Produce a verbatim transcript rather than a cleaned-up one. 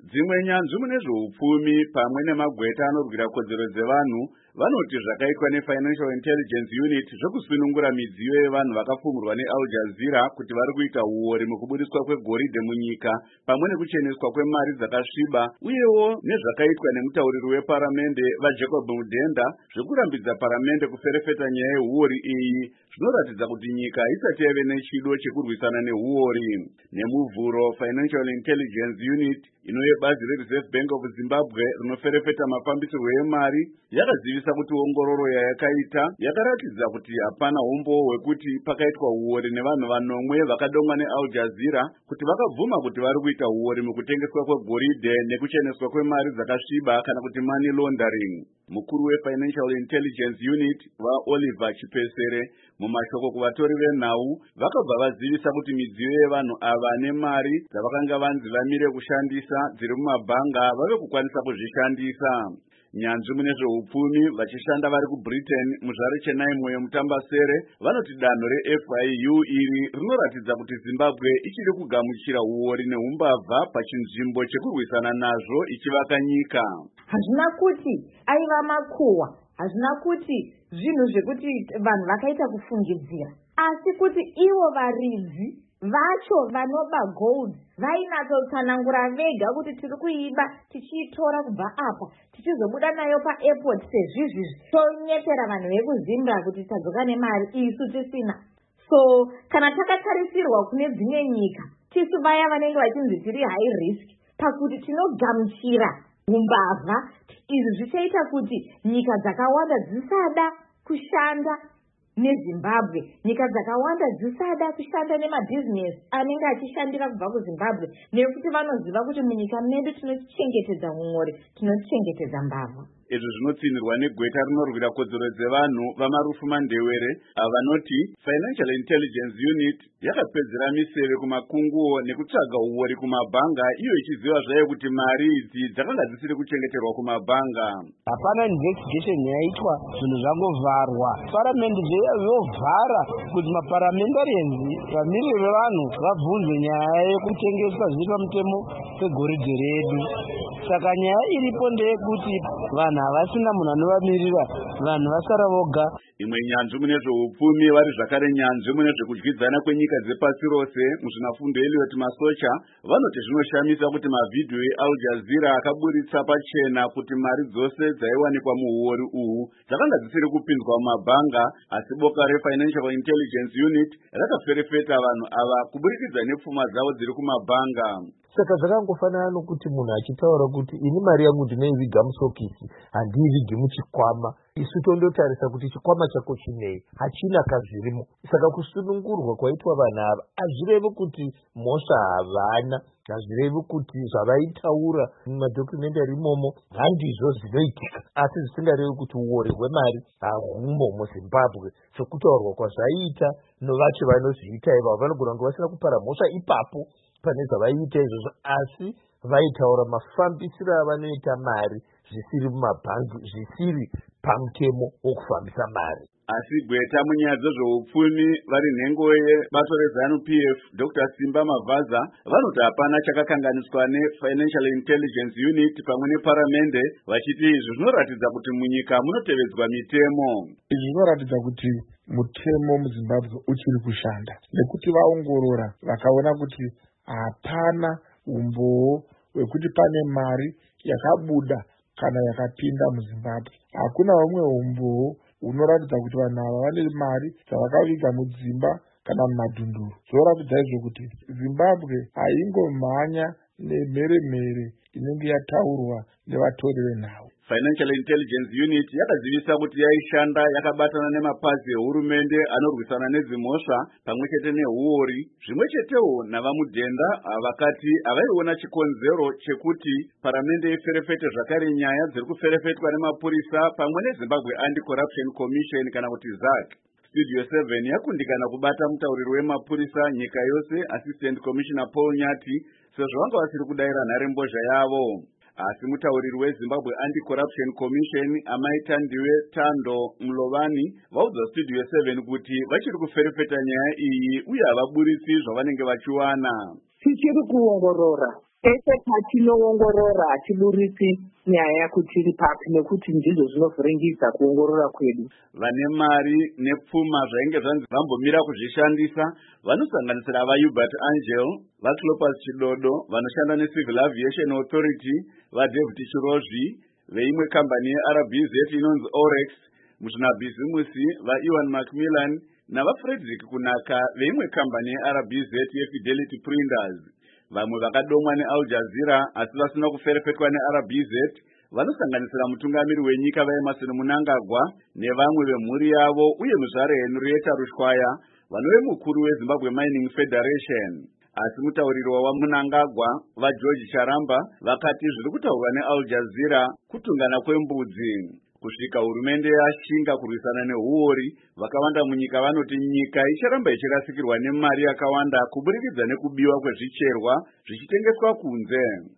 Dzimwe nyanzvi mune zveupfumi pamwe nemagweta anorwira kodzero dzevanhu vanoti zvakaitwa neFinancial Intelligence Unit zvokusunungura midziyo yevanhu vakafumurwa neAl Jazeera kuti vari kuita uori mukubudiswa kwegoridhe munyika pamwe nekucheneswa kwemari dzakasviba, uyewo nezvakaitwa nemutauriri weparamende vaJacob Mudenda zvekurambidza paramende kuferefeta nyaya yehuori iyi zvinoratidza kuti nyika isati yave nechido chekurwisana nehuori. Nemuvhuro, Financial Intelligence Unit inoye bazi reReserve Bank of Zimbabwe rinoferefeta mafambisirwo emari yakazivisa kuti ongororo yayakaita yakaratidza kuti hapana umbowo hwekuti pakaitwa huori nevanhu vanomwe vakadongwa neAl Jazeera kuti vakabvuma kuti vari kuita huori mukutengeswa kwegoridhe nekucheneswa kwemari dzakasviba kana kuti money laundering. Mukuru weFinancial Intelligence Unit vaOliver Chipesere mumashoko kuvatori venhau vakabva vazivisa kuti midziyo yevanhu ava nemari dzavakanga vanzi vamire kushandisa dziri mumabhanga vave kukwanisa kuzvishandisa. Nyanzvi mune zveupfumi vachishanda vari kuBritain muzvare chenaimoyo mutambasere vanoti danho reF I U iri rinoratidza kuti Zimbabwe ichiri kugamuchira huori neumbavha pachinzvimbo chekurwisana nazvo ichivaka nyika. Hazvina kuti aiva makuhwa, hazvina kuti zvinhu zvekuti vanhu vakaita kufungidzira, asi kuti ivo varidzi vacho vanoba gold vainatsotsanangura vega kuti tiri kuiba tichiitora kubva apa tichizobuda nayo paairport sezvizvizvi tonyepera vanhu vekuzimbabwe kuti tadzoka nemari isu tisina. So kana takatarisirwa kune dzimwe nyika tisu vaya vanenge vachinzi tiri high risk pakuti tinogamuchira umbavha, izvi zvichaita kuti nyika dzakawanda dzisada kushanda neZimbabwe, nyika dzakawanda dzisada kushanda nemabhizinesi anenge achishandira kubva kuZimbabwe nekuti vanoziva kuti munyika medu tinochengetedza umori, tinochengetedza mbavha. Izvi zvinotsinirwa negweta rinorwira kodzero dzevanhu vamarufu mandewere avanoti Financial Intelligence Unit yakapedzera miseve kumakunguwo nekutsvaga huori kumabhanga iyo ichiziva zvayo kuti mari idzi dzakanga dzisiri kuchengeterwa kumabhanga. Hapana investigation yaitwa, zvinhu zvangovharwa. Parliament yovhara kuti maparliamentarians vamiriri vevanhu vabvunze nyaya yekutengeswa zviri pamutemo pegoridhe redu. Saka nyaya iripo ndeyekuti vanhu havasina munhu anovamirira, vanhu vasara voga. Imwe nyanzvi mune zveupfumi vari zvakare nyanzvi mune zvekudyidzana kwenyika dzepasi rose muzvinafundo Elliot Masocha vanoti zvinoshamisa kuti mavhidhiyo eAl Jazeera akaburitsa pachena kuti mari dzose dzaiwanikwa muhuori uhu dzakanga dzisiri kupinzwa mumabhanga, asi boka reFinancial Intelligence Unit rakaferefeta vanhu ava kuburikidza nepfuma dzavo dziri kumabhanga. Saka zvakangofanana nokuti munhu achitaura kuti ini mari yangu ndinoiviga musokisi, handiivigi muchikwama, isu tondotarisa kuti chikwama chako chinei, hachina kazvirimo. Saka kusunungurwa kwaitwa vanhu ava hazvirevi kuti mhosva havana, hazvirevi kuti zvavaitaura mumadokumentari imomo handizvo zvinoitika, asi zvisingarevi kuti uori hwemari hahumo muZimbabwe. Sokutaurwa kwazvaita novacho vanozviita ivavo vanogona kunge vasina kupara mhosva ipapo pane zvavaiita izvozvo, asi vaitaura mafambisiro avanoita mari zvisiri mumabhangi, zvisiri pamutemo wokufambisa mari. Asi gweta munyaya dzezveupfumi vari nhengo yebato reZANU P F Doctor Simba Mavaza vanoti hapana chakakanganiswa neFinancial Intelligence Unit pamwe neparamende, vachiti izvi zvinoratidza kuti munyika munotevedzwa mitemo. Izvi zvinoratidza kuti mutemo muZimbabwe uchiri kushanda nekuti vaongorora vakaona kuti hapana umbowo hwekuti pane mari yakabuda kana yakapinda muZimbabwe. Hakuna umwe umbowo unoratidza kuti vanhu ava vane mari dzavakaviga mudzimba kana mumadhunduru. Zvoratidza izvo kuti Zimbabwe haingomhanya nemheremhere inenge yataurwa nevatori venhau. Financial Intelligence Unit yakazivisa kuti yaishanda yakabatana nemapazi ehurumende anorwisana nedzimhosva pamwe chete nehuori, zvimwe chetewo navamudhenda vakati havaiona chikonzero chekuti paramende iferefete zvakare nyaya dziri kuferefetwa nemapurisa pamwe neZimbabwe Anti-Corruption Commission kana kuti Z A C. Studio seven yakundikana kubata mutauriri wemapurisa nyika yose Assistant Commissioner Paul Nyati sezvo vanga vasiri kudaira nharembozha yavo. Asi mutauriri weZimbabwe Anti-Corruption Commission Amaitandiwe Tando Mlovani vaudza Studio seven kuti vachiri kuferefeta nyaya iyi uye havaburitsi zvavanenge vachiwana. tichiri kuongorora. Pese patinoongorora hatiburitsi nyaya yekutiri papi, nekuti ndizvo zvinovhiringidza kuongorora kwedu. Vane mari nepfuma zvainge zvanzi vambomira kuzvishandisa vanosanganisira vaHubert Angel, vaClopas Chidodo vanoshanda neCivil Aviation Authority, vaDavid Chirozvi veimwe kambani yeR B Z inonzi Orex, muzvinabhizimusi vaEwan Macmillan navaFrederick Kunaka veimwe kambani yeR B Z yeFidelity Printers. Vamwe vakadomwa neAl Jazeera asi vasina kuferefetwa neR B Z vanosanganisira mutungamiri wenyika vaEmerson Mnangagwa nevamwe vemhuri yavo uye muzvare Henrietta Rushwaya vanove mukuru weZimbabwe Mining Federation. Asi mutauriri waMnangagwa vaGeorge Charamba vakati zviri kutaurwa neAl Jazeera kutungana kwembudzi. Kusvika hurumende yashinga kurwisana nehuori, vakawanda munyika vanoti nyika icharamba ichirasikirwa nemari yakawanda kuburikidza nekubiwa kwezvicherwa zvichitengeswa kunze.